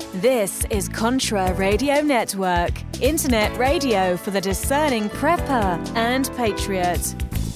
This is Contra Radio Network, internet radio for the discerning prepper and patriot.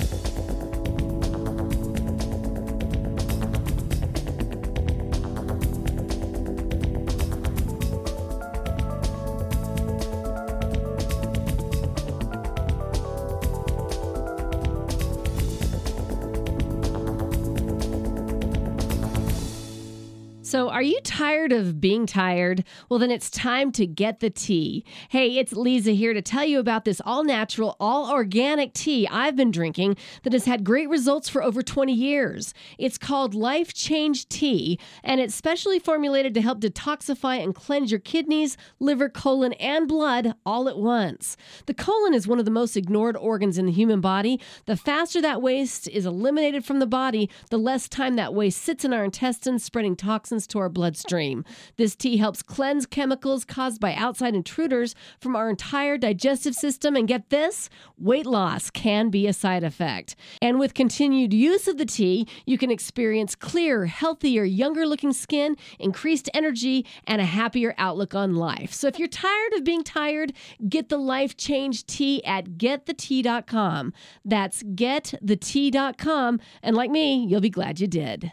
So are you tired of being tired? Well, then it's time to get the tea. Hey, it's Lisa here to tell you about this all-natural, all-organic tea I've been drinking that has had great results for over 20 years. It's called Life Change Tea, and it's specially formulated to help detoxify and cleanse your kidneys, liver, colon, and blood all at once. The colon is one of the most ignored organs in the human body. The faster that waste is eliminated from the body, the less time that waste sits in our intestines, spreading toxins to our bloodstream. This tea helps cleanse chemicals caused by outside intruders from our entire digestive system. And get this, weight loss can be a side effect. And with continued use of the tea, you can experience clearer, healthier, younger looking skin, increased energy, and a happier outlook on life. So if you're tired of being tired, get the Life Change Tea at getthetea.com. That's getthetea.com. And like me, you'll be glad you did.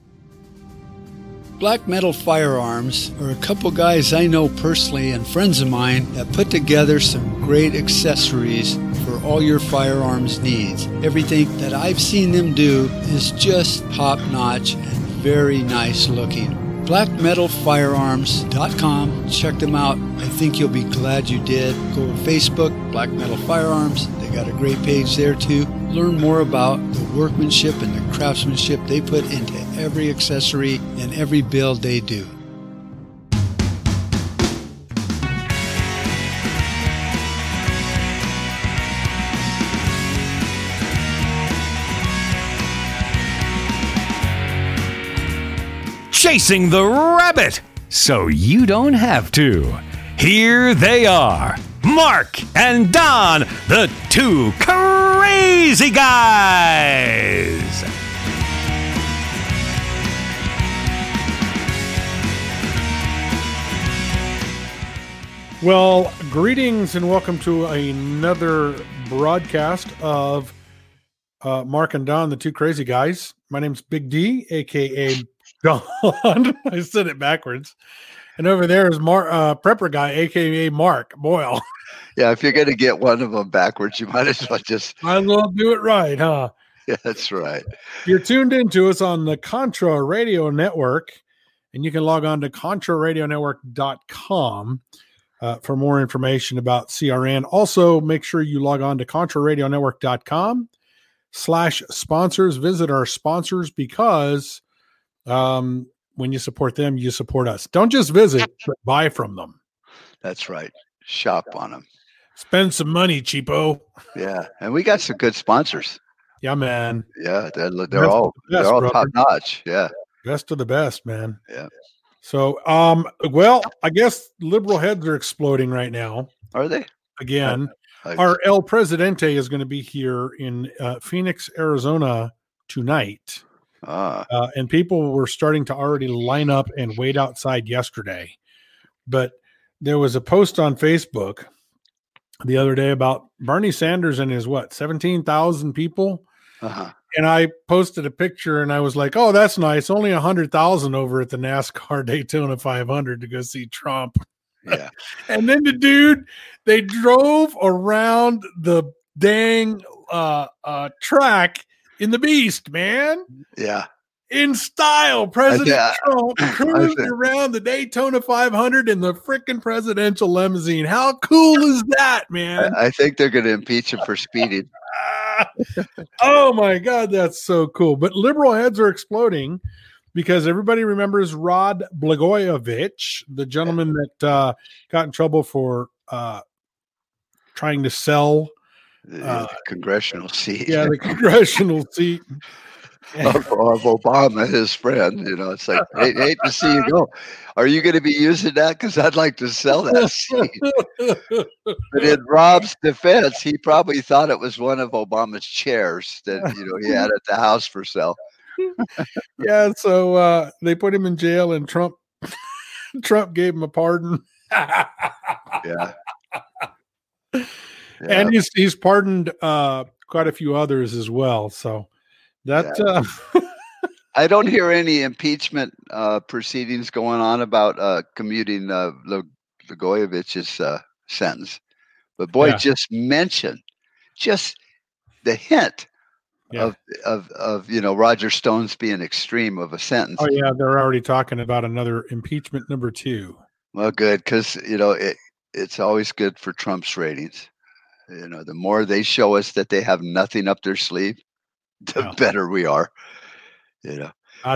Black Metal Firearms are a couple guys I know personally and friends of mine that put together some great accessories for all your firearms needs. Everything that I've seen them do is just top-notch and very nice looking. BlackMetalFirearms.com. Check them out. I think you'll be glad you did. Go to Facebook, Black Metal Firearms. They got a great page there too. Learn more about the workmanship and the craftsmanship they put into every accessory and every build they do. Chasing the rabbit so you don't have to. Here they are, Mark and Don, the two crazy guys. Well, greetings and welcome to another broadcast of Mark and Don, the two crazy guys. My name's Big D, a.k.a. Don. I said it backwards. And over there is Prepper Guy, a.k.a. Mark Boyle. Yeah, if you're going to get one of them backwards, you might as well do it right, huh? Yeah, that's right. You're tuned in to us on the Contra Radio Network, and you can log on to ContraRadioNetwork.com for more information about CRN. Also, make sure you log on to ContraRadioNetwork.com/sponsors. Visit our sponsors because when you support them, you support us. Don't just visit, but buy from them. That's right. Shop on them. Spend some money, cheapo. Yeah, and we got some good sponsors. Yeah, man. Yeah, they're all top notch. Yeah, best of the best, man. Yeah. So, well, I guess liberal heads are exploding right now. Are they? Again, our El Presidente is going to be here in Phoenix, Arizona tonight. And people were starting to already line up and wait outside yesterday. But there was a post on Facebook the other day about Bernie Sanders and his 17,000 people. Uh-huh. And I posted a picture and I was like, oh, that's nice. Only 100,000 over at the NASCAR Daytona 500 to go see Trump. Yeah. And then they drove around the dang track in the Beast, man. Yeah. In style, President Trump cruising around the Daytona 500 in the freaking presidential limousine. How cool is that, man? I think they're going to impeach him for speeding. Oh, my God, that's so cool. But liberal heads are exploding because everybody remembers Rod Blagojevich, the gentleman that got in trouble for trying to sell the congressional seat. Yeah, the congressional seat. Of Obama, his friend. It's like, hate to see you go. Are you going to be using that? Because I'd like to sell that seat. But in Rob's defense, he probably thought it was one of Obama's chairs that he had at the house for sale. Yeah, so they put him in jail, and Trump Trump gave him a pardon. Yeah. And he's pardoned quite a few others as well. So that I don't hear any impeachment proceedings going on about commuting Blagojevich's sentence. But boy, just mention just the hint of Roger Stone's being extreme of a sentence. Oh yeah, they're already talking about another impeachment number 2. Well, good, because it's always good for Trump's ratings. The more they show us that they have nothing up their sleeve, the better we are. I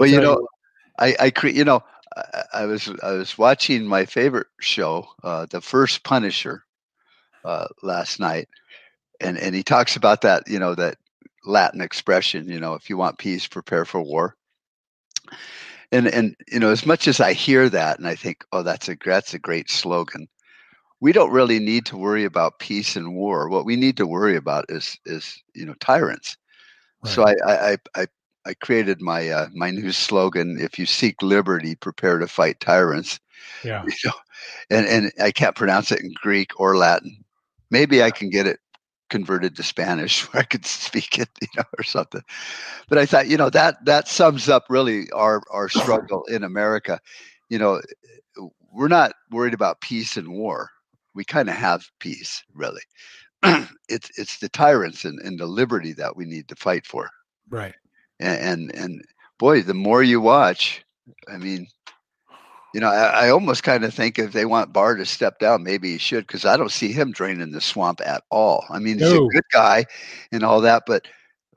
was watching my favorite show, The First Punisher, last night, and he talks about that, that Latin expression, if you want peace, prepare for war. And as much as I hear that and I think, oh, that's a great slogan, we don't really need to worry about peace and war. What we need to worry about is tyrants. Right. So I created my my new slogan: if you seek liberty, prepare to fight tyrants. Yeah. And I can't pronounce it in Greek or Latin. Maybe I can get it converted to Spanish where I could speak it, or something. But I thought, that sums up really our struggle in America. We're not worried about peace and war. We kind of have peace, really. It's the tyrants and the liberty that we need to fight for. Right. And boy, the more you watch, I mean, I almost kind of think if they want Barr to step down, maybe he should, because I don't see him draining the swamp at all. I mean, he's a good guy and all that, but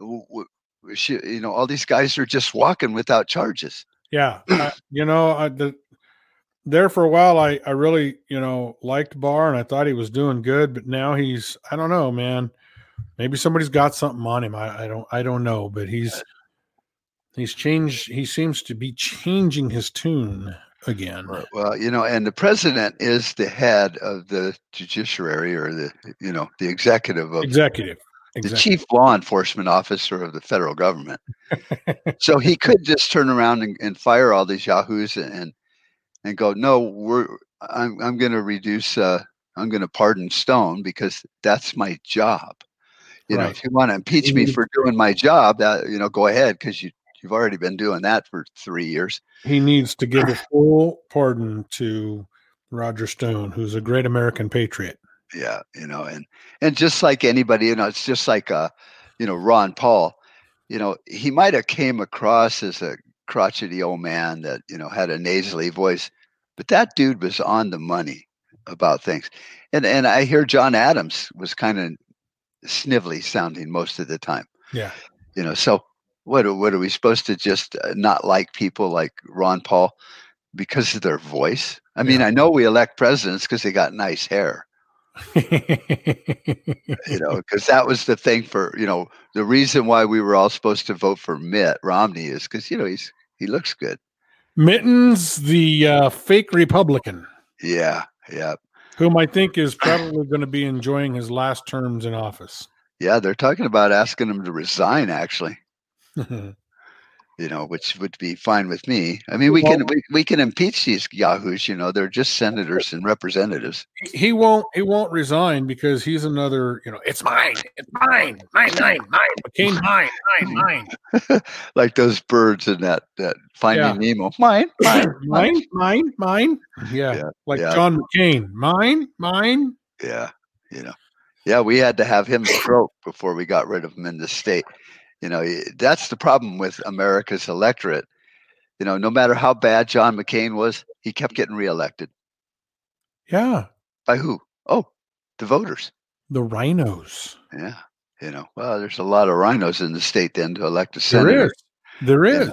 all these guys are just walking without charges. Yeah. There for a while, I really, liked Barr and I thought he was doing good, but now I don't know, man. Maybe somebody's got something on him. I don't know, but he's changed. He seems to be changing his tune again. Well, and the president is the head of the judiciary, or the executive of the chief law enforcement officer of the federal government. So he could just turn around and fire all these yahoos and go, no, I'm going to reduce. I'm going to pardon Stone because that's my job. If you want to impeach me for doing my job, go ahead, because you've already been doing that for 3 years. He needs to give a full pardon to Roger Stone, who's a great American patriot. Yeah, and just like anybody, it's just like Ron Paul. He might have came across as a crotchety old man that had a nasally voice, but that dude was on the money about things. And I hear John Adams was kind of snivelly sounding most of the time. Yeah. So what are we supposed to just not like people like Ron Paul because of their voice? I mean, I know we elect presidents because they got nice hair. Because that was the thing for, the reason why we were all supposed to vote for Mitt Romney is because, he looks good. Mitten's the fake Republican. Yeah. Whom I think is probably going to be enjoying his last terms in office. Yeah, they're talking about asking him to resign, actually. Which would be fine with me. I mean, we can impeach these yahoos. They're just senators and representatives. He won't resign because he's another. It's mine. McCain, mine. Like those birds in that Finding Nemo. Mine. Yeah. John McCain. Mine. Yeah. Yeah, we had to have him stroke before we got rid of him in the state. That's the problem with America's electorate. No matter how bad John McCain was, he kept getting reelected. Yeah. By who? Oh, the voters. The rhinos. Yeah. Well, there's a lot of rhinos in the state then to elect a senator. There is.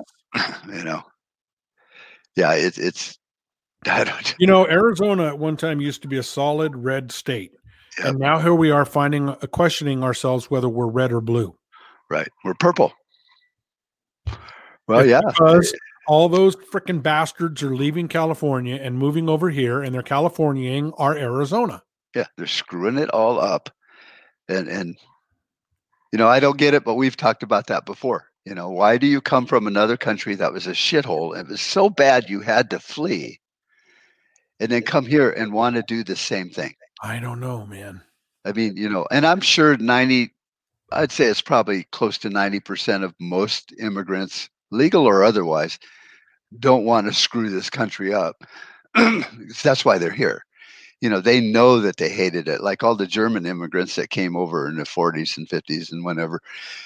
Yeah, it's. I don't. Arizona at one time used to be a solid red state. Yep. And now here we are questioning ourselves whether we're red or blue. Right. We're purple. Well, yeah. Because all those freaking bastards are leaving California and moving over here, and they're Californiaing our Arizona. Yeah, they're screwing it all up. And I don't get it, but we've talked about that before. Why do you come from another country that was a shithole? It was so bad you had to flee. and then come here and want to do the same thing? I don't know, man. I mean, and I'm sure I'd say it's probably close to 90% of most immigrants, legal or otherwise, don't want to screw this country up. That's why they're here. They know that they hated it. Like all the German immigrants that came over in the 40s and 50s and whenever,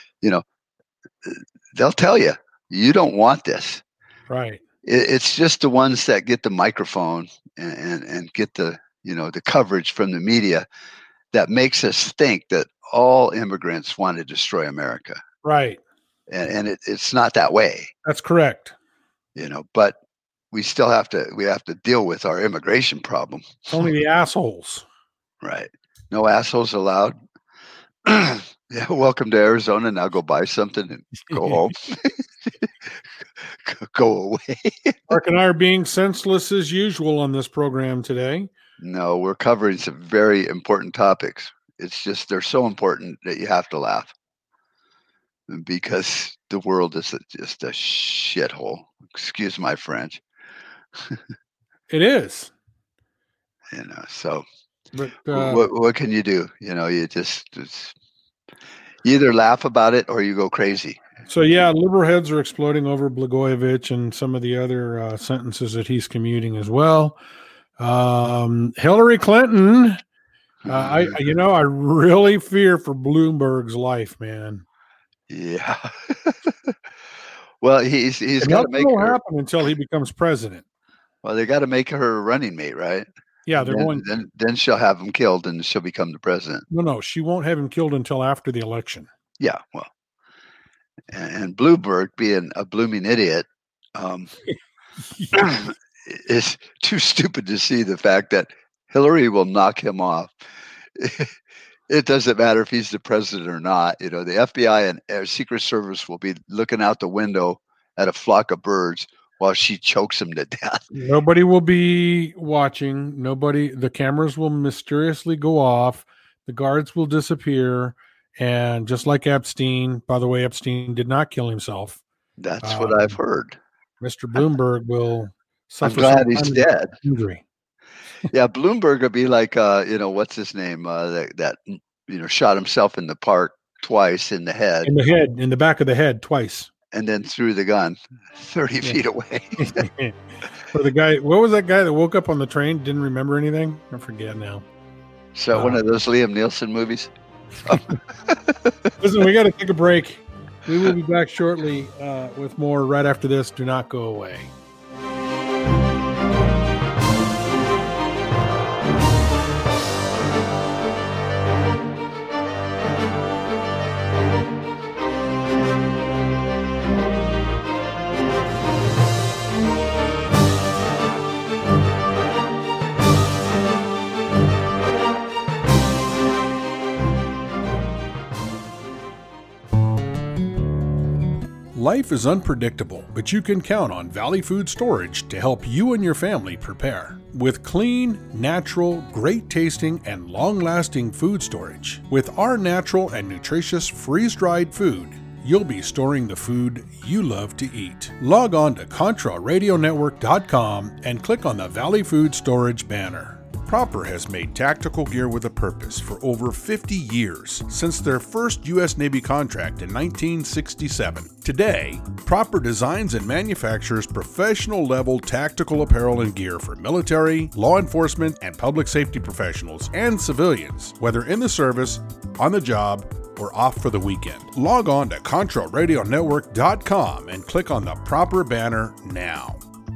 they'll tell you, you don't want this. Right. It's just the ones that get the microphone and get the coverage from the media that makes us think that all immigrants want to destroy America. Right. And it's not that way. That's correct. But we still have to deal with our immigration problem. It's only the assholes. Right. No assholes allowed. Yeah. Welcome to Arizona. Now go buy something and go home. Go away. Mark and I are being senseless as usual on this program today. No, we're covering some very important topics. It's just they're so important that you have to laugh because the world is just a shithole. Excuse my French. It is. So but, what can you do? You just you either laugh about it or you go crazy. So, yeah, liberal heads are exploding over Blagojevich and some of the other sentences that he's commuting as well. Hillary Clinton, I really fear for Bloomberg's life, man. Yeah. Well, he's got to make it happen until he becomes president. Well, they got to make her a running mate, right? Yeah, then she'll have him killed and she'll become the president. No, she won't have him killed until after the election. Yeah, well. And Bloomberg, being a blooming idiot, is too stupid to see the fact that Hillary will knock him off. It doesn't matter if he's the president or not. The FBI and Secret Service will be looking out the window at a flock of birds while she chokes him to death. Nobody will be watching. The cameras will mysteriously go off. The guards will disappear. And just like Epstein, by the way, Epstein did not kill himself. That's what I've heard. Mr. Bloomberg will suffer. I'm glad he's dead. Injury. Yeah, Bloomberg would be like, what's his name? That shot himself in the park twice in the head. In the back of the head twice. And then threw the gun 30 feet away. What was that guy that woke up on the train, didn't remember anything? I forget now. So one of those Liam Neeson movies? Listen, we got to take a break. We will be back shortly with more right after this. Do not go away. Life is unpredictable, but you can count on Valley Food Storage to help you and your family prepare. With clean, natural, great-tasting, and long-lasting food storage, with our natural and nutritious freeze-dried food, you'll be storing the food you love to eat. Log on to ContraRadioNetwork.com and click on the Valley Food Storage banner. Proper has made tactical gear with a purpose for over 50 years, since their first U.S. Navy contract in 1967. Today, Proper designs and manufactures professional-level tactical apparel and gear for military, law enforcement, and public safety professionals and civilians, whether in the service, on the job, or off for the weekend. Log on to ContraRadioNetwork.com and click on the Proper banner now.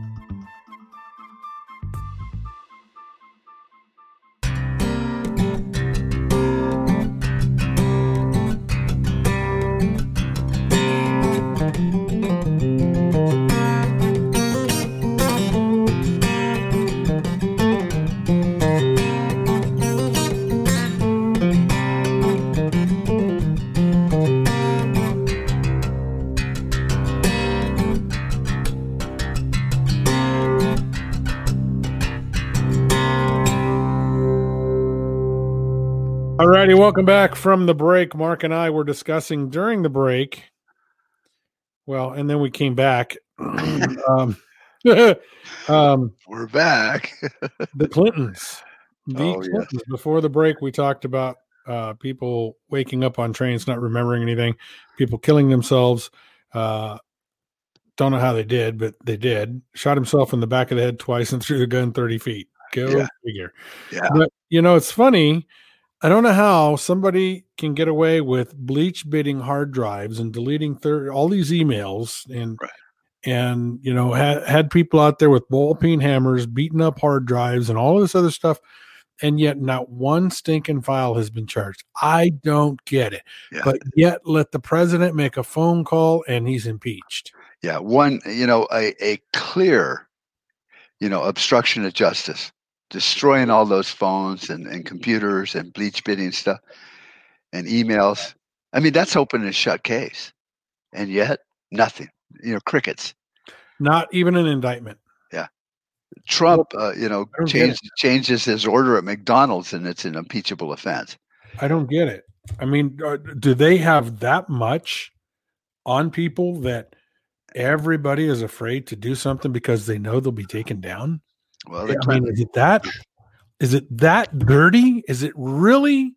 Alrighty, welcome back from the break. Mark and I were discussing during the break. Well, and then we came back. We're back. The Clintons. Clintons. Before the break, we talked about people waking up on trains, not remembering anything, people killing themselves. Don't know how they did, but they did. Shot himself in the back of the head twice and threw the gun 30 feet. Go figure. Yeah. But, it's funny. I don't know how somebody can get away with bleach bidding hard drives and deleting all these emails and had people out there with ball peen hammers beating up hard drives and all this other stuff. And yet not one stinking file has been charged. I don't get it. Yeah. But yet let the president make a phone call and he's impeached. Yeah. A clear, obstruction of justice, destroying all those phones and computers and bleach bidding stuff and emails. I mean, that's open and shut case. And yet nothing, crickets. Not even an indictment. Yeah. Trump, changes his order at McDonald's and it's an impeachable offense. I don't get it. I mean, do they have that much on people that everybody is afraid to do something because they know they'll be taken down? Well, is it that dirty? Is it really?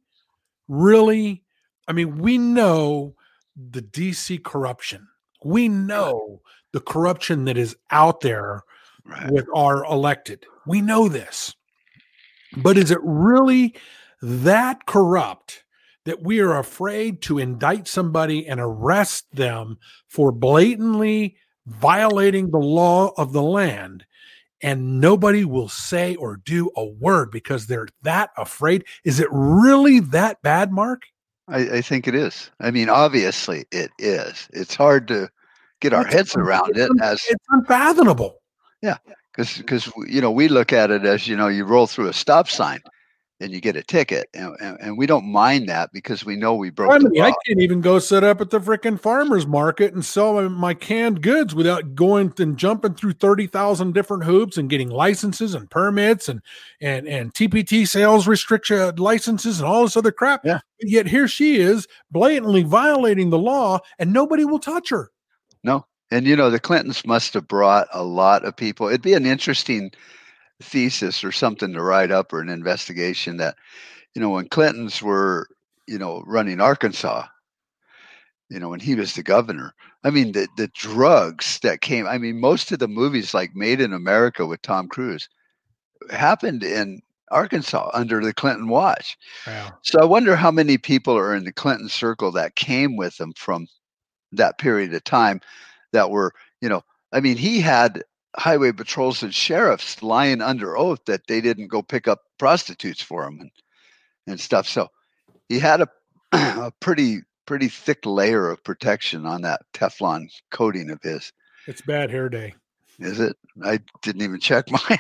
I mean, we know the DC corruption. We know the corruption that is out there with our elected. We know this. But is it really that corrupt that we are afraid to indict somebody and arrest them for blatantly violating the law of the land, and nobody will say or do a word because they're that afraid? Is it really that bad, Mark? I think it is. I mean, obviously it is. It's hard to get our heads around it. It's unfathomable. Yeah, because we look at it as, you roll through a stop sign and you get a ticket, and we don't mind that because we know we broke the law. I can't even go set up at the frickin' farmer's market and sell my canned goods without going and jumping through 30,000 different hoops and getting licenses and permits and TPT sales restriction licenses and all this other crap. Yeah. Yet here she is blatantly violating the law and nobody will touch her. No. And, the Clintons must have brought a lot of people. It'd be an interesting thesis or something to write up, or an investigation that, when Clintons were, running Arkansas, when he was the governor, I mean, the drugs that came, I mean, most of the movies like Made in America with Tom Cruise happened in Arkansas under the Clinton watch. Wow. So I wonder how many people are in the Clinton circle that came with them from that period of time that were, I mean, he had highway patrols and sheriffs lying under oath that they didn't go pick up prostitutes for him and stuff. So he had a pretty thick layer of protection on that Teflon coating of his. It's bad hair day. Is it? I didn't even check mine.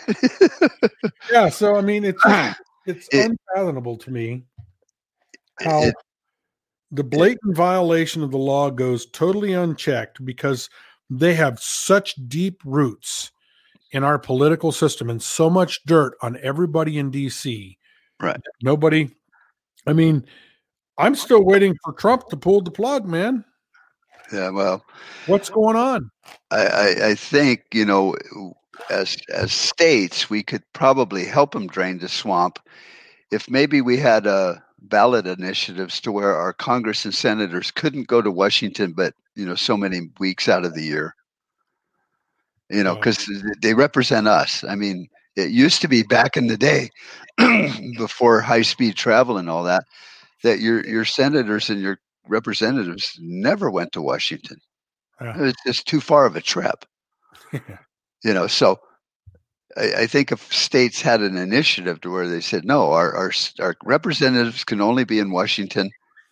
Yeah. So, I mean, it's unfathomable to me how the blatant violation of the law goes totally unchecked because they have such deep roots in our political system and so much dirt on everybody in DC. Right. Nobody. I mean, I'm still waiting for Trump to pull the plug, man. Yeah. Well, what's going on? I think, as states, we could probably help him drain the swamp if maybe we had ballot initiatives to where our Congress and senators couldn't go to Washington, but so many weeks out of the year, because they represent us. I mean, it used to be back in the day before high-speed travel and all that your senators and your representatives never went to Washington. Yeah. It was just too far of a trip. So I think if states had an initiative to where they said, no, our representatives can only be in Washington,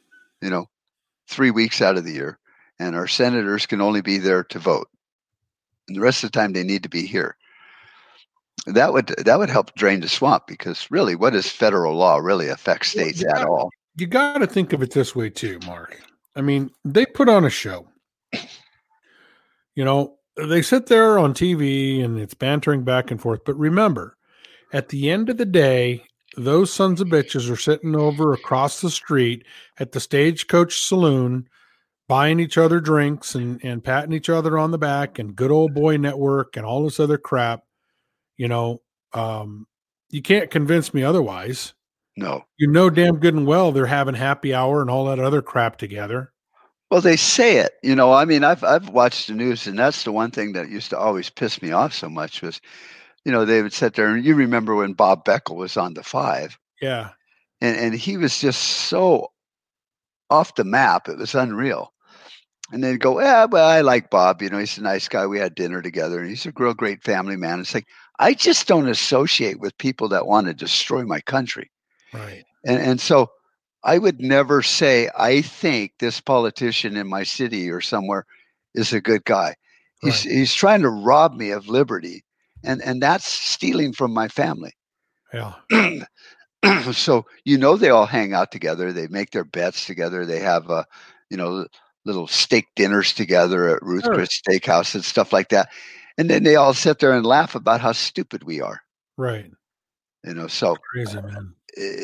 3 weeks out of the year, and our senators can only be there to vote, and the rest of the time they need to be here. That would help drain the swamp, because really, what does federal law really affect states at all? You got to think of it this way too, Mark. I mean, they put on a show. They sit there on TV and it's bantering back and forth. But remember, at the end of the day, those sons of bitches are sitting over across the street at the Stagecoach Saloon buying each other drinks and patting each other on the back and good old boy network and all this other crap. You know, you can't convince me otherwise. No. You know damn good and well they're having happy hour and all that other crap together. Well, they say it. You know, I mean, I've watched the news, and that's the one thing that used to always piss me off so much was, you know, they would sit there, and you remember when Bob Beckel was on the 5. Yeah. And he was just so off the map. It was unreal. And they'd go, yeah, well, I like Bob. You know, he's a nice guy. We had dinner together, and he's a real great family man. It's like, I just don't associate with people that want to destroy my country. Right. And so I would never say, I think this politician in my city or somewhere is a good guy. He's trying to rob me of liberty. And that's stealing from my family. Yeah. So, you know, they all hang out together. They make their bets together. They have, you know, little steak dinners together at Ruth Chris Steakhouse and stuff like that. And then they all sit there and laugh about how stupid we are. Right. You know, so crazy, man.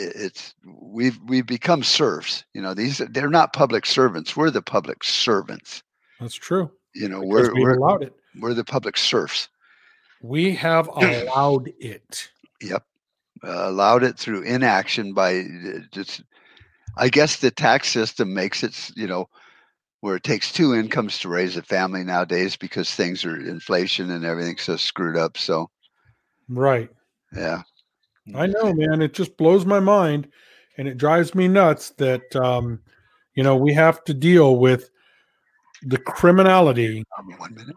We've become serfs. You know, they're not public servants. We're the public servants. That's true. You know, we've allowed it. We're the public serfs. We have allowed it. Yep. Allowed it through inaction by just, I guess the tax system makes it, you know, where it takes 2 incomes to raise a family nowadays because things are inflation and everything's so screwed up. So, right. Yeah. I know, man. It just blows my mind, and it drives me nuts that, you know, we have to deal with the criminality. 1 minute.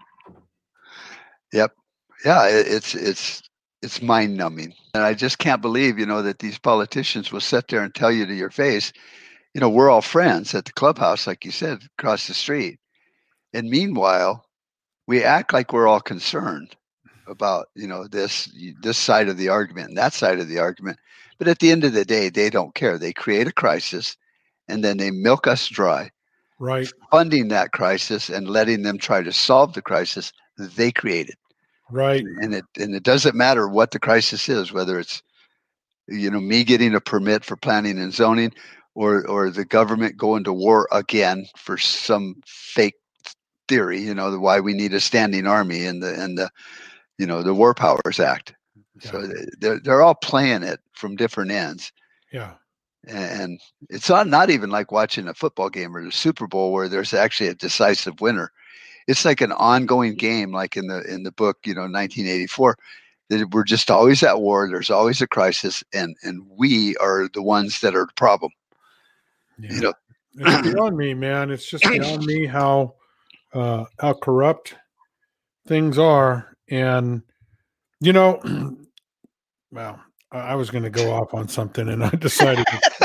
Yep. Yeah. It's mind numbing. And I just can't believe, you know, that these politicians will sit there and tell you to your face, you know, we're all friends at the clubhouse, like you said, across the street. And meanwhile, we act like we're all concerned about, you know, this side of the argument and that side of the argument. But at the end of the day, they don't care. They create a crisis and then they milk us dry. Right. Funding that crisis and letting them try to solve the crisis they created. Right. And it doesn't matter what the crisis is, whether it's, you know, me getting a permit for planning and zoning or the government going to war again for some fake theory, you know, why we need a standing army and the you know, the War Powers Act. Yeah. So they're all playing it from different ends. Yeah. And it's not even like watching a football game or the Super Bowl where there's actually a decisive winner. It's like an ongoing game, like in the book, you know, 1984, that we're just always at war. There's always a crisis, and we are the ones that are the problem. Yeah. You know, it's beyond me, man. It's just beyond me how corrupt things are. And, you know, well, I was going to go off on something and I decided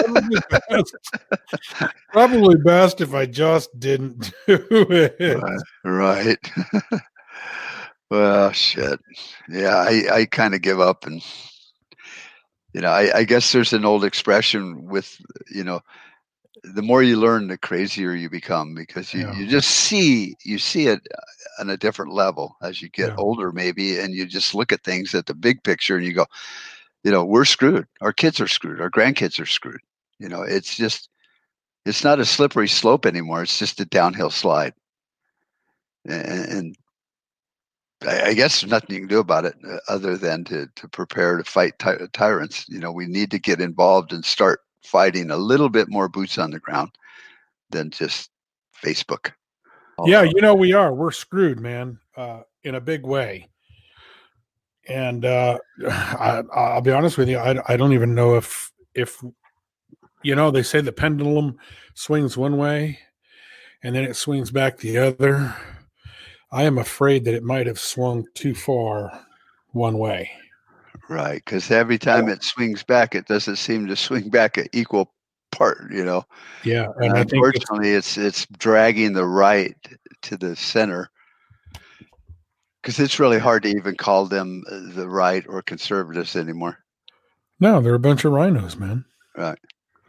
probably best if I just didn't do it. Right. Well, shit. Yeah, I kind of give up. And, you know, I guess there's an old expression with, you know, the more you learn, the crazier you become, because you just see it on a different level as you get older, maybe, and you just look at things at the big picture and you go, you know, we're screwed. Our kids are screwed. Our grandkids are screwed. You know, it's not a slippery slope anymore. It's just a downhill slide. And I guess there's nothing you can do about it other than to prepare to fight tyrants. You know, we need to get involved and start fighting a little bit more boots on the ground than just Facebook. Yeah, you know, we're screwed, man, in a big way. And I'll be honest with you, I don't even know if you know, they say the pendulum swings one way and then it swings back the other. I am afraid that it might have swung too far one way. Right, because every time it swings back, it doesn't seem to swing back an equal part, you know. Yeah, and unfortunately, it's dragging the right to the center, because it's really hard to even call them the right or conservatives anymore. No, they're a bunch of rhinos, man. Right.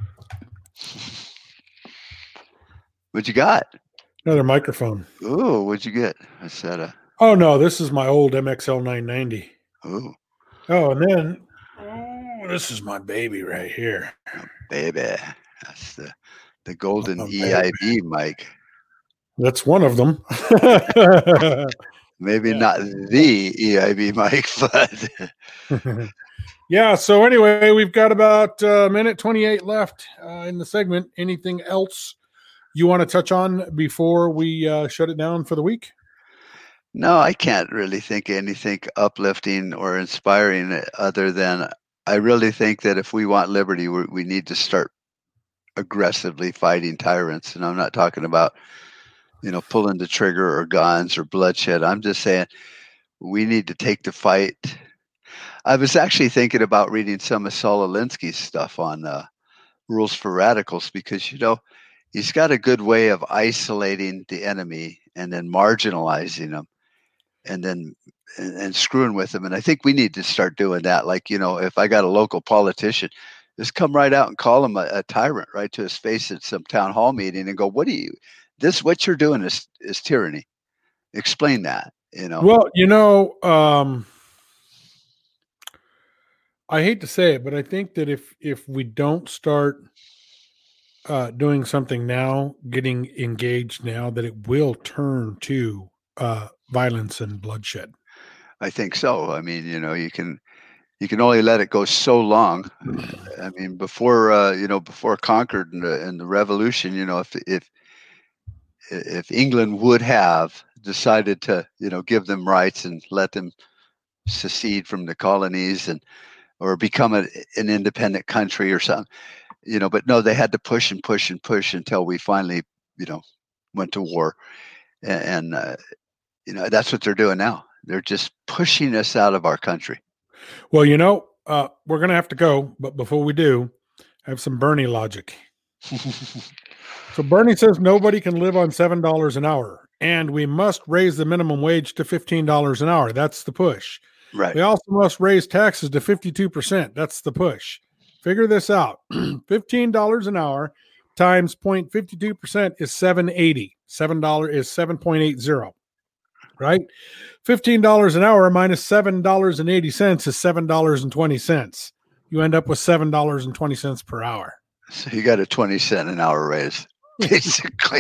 What you got? Another microphone. Ooh, what'd you get? I said Oh no, this is my old MXL 990. Ooh. Oh, and then this is my baby right here. Oh, baby. That's the golden EIB mic. That's one of them. Maybe not the EIB, Mike, but yeah. So anyway, we've got about a minute 28 left in the segment. Anything else you want to touch on before we shut it down for the week? No, I can't really think of anything uplifting or inspiring other than I really think that if we want liberty, we need to start aggressively fighting tyrants. And I'm not talking about, pulling the trigger or guns or bloodshed. I'm just saying we need to take the fight. I was actually thinking about reading some of Saul Alinsky's stuff on Rules for Radicals because, he's got a good way of isolating the enemy and then marginalizing them and then and screwing with them. And I think we need to start doing that. Like, if I got a local politician, just come right out and call him a tyrant right to his face at some town hall meeting and go, what you're doing is tyranny. Explain that, Well, I hate to say it, but I think that if we don't start doing something now, getting engaged now, that it will turn to violence and bloodshed. I think so. I mean, you can only let it go so long. I mean, before Concord and the Revolution, if England would have decided to, give them rights and let them secede from the colonies or become an independent country or something, but no, they had to push and push and push until we finally, went to war. And that's what they're doing now. They're just pushing us out of our country. Well, we're going to have to go. But before we do, I have some Bernie logic. So Bernie says nobody can live on $7 an hour, and we must raise the minimum wage to $15 an hour. That's the push. Right. We also must raise taxes to 52%. That's the push. Figure this out. $15 an hour times 0.52% is $7.80. $7 is 7.80. Right? $15 an hour minus $7.80 is $7.20. You end up with $7.20 per hour. So you got a 20-cent an hour raise, basically.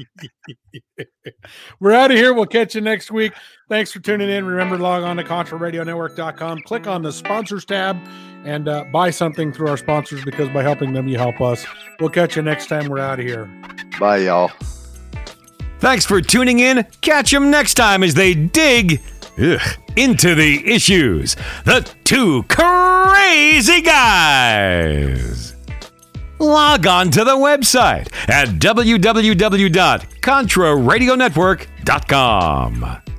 We're out of here. We'll catch you next week. Thanks for tuning in. Remember, log on to ContraRadioNetwork.com. Click on the sponsors tab and buy something through our sponsors, because by helping them, you help us. We'll catch you next time. We're out of here. Bye, y'all. Thanks for tuning in. Catch them next time as they dig into the issues. The Two Crazy Guys. Log on to the website at www.ContraRadioNetwork.com.